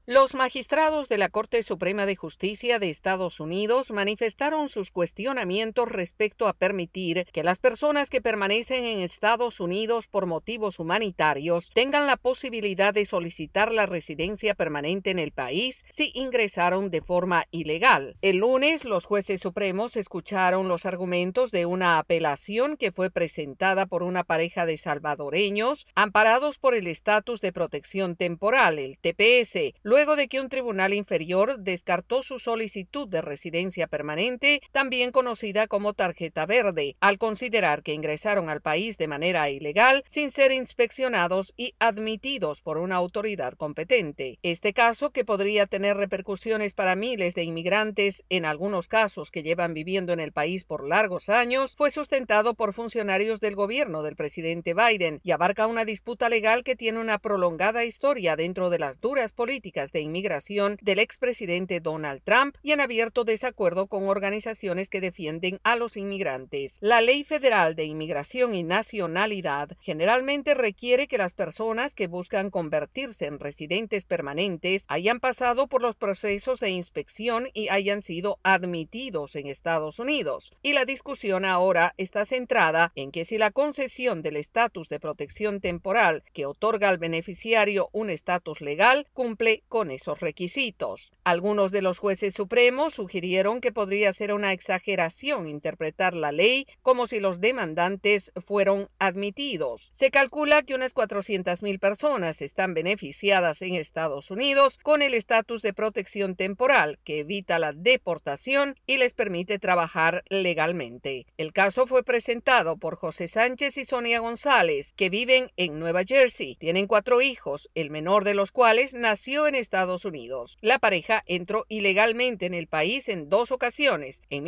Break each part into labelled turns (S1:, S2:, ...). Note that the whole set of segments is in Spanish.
S1: Los magistrados de la Corte Suprema de Justicia de Estados Unidos manifestaron sus cuestionamientos respecto a permitir que las personas que permanecen en Estados Unidos por motivos humanitarios tengan la posibilidad de solicitar la residencia permanente en el país si ingresaron de forma ilegal. El lunes, los jueces supremos escucharon los argumentos de una apelación que fue presentada por una pareja de salvadoreños amparados por el Estatus de Protección Temporal, el TPS, luego de que un tribunal inferior descartó su solicitud de residencia permanente, también conocida como tarjeta verde, al considerar que ingresaron al país de manera ilegal sin ser inspeccionados y admitidos por una autoridad competente. Este caso, que podría tener repercusiones para miles de inmigrantes, en algunos casos que llevan viviendo en el país por largos años, fue sustentado por funcionarios del gobierno del presidente Biden y abarca una disputa legal que tiene una prolongada historia dentro de las duras políticas de inmigración del expresidente Donald Trump y en abierto desacuerdo con organizaciones que defienden a los inmigrantes. La Ley Federal de Inmigración y Nacionalidad generalmente requiere que las personas que buscan convertirse en residentes permanentes hayan pasado por los procesos de inspección y hayan sido admitidos en Estados Unidos. Y la discusión ahora está centrada en que si la concesión del estatus de protección temporal que otorga al beneficiario un estatus legal cumple con esos requisitos. Algunos de los jueces supremos sugirieron que podría ser una exageración interpretar la ley como si los demandantes fueron admitidos. Se calcula que unas 400,000 personas están beneficiadas en Estados Unidos con el estatus de protección temporal que evita la deportación y les permite trabajar legalmente. El caso fue presentado por José Sánchez y Sonia González, que viven en Nueva Jersey. Tienen 4 hijos, el menor de los cuales nació en Estados Unidos. La pareja entró ilegalmente en el país en 2 ocasiones, en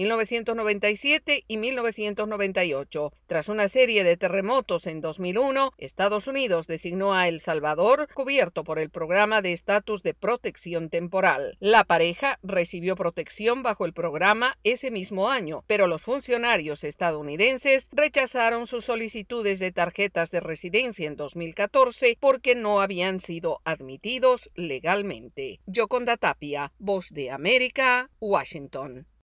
S1: 1997 y 1998. Tras una serie de terremotos en 2001, Estados Unidos designó a El Salvador cubierto por el programa de estatus de protección temporal. La pareja recibió protección bajo el programa ese mismo año, pero los funcionarios estadounidenses rechazaron sus solicitudes de tarjetas de residencia en 2014 porque no habían sido admitidos legalmente. Yoconda Tapia, Voz de América, Washington.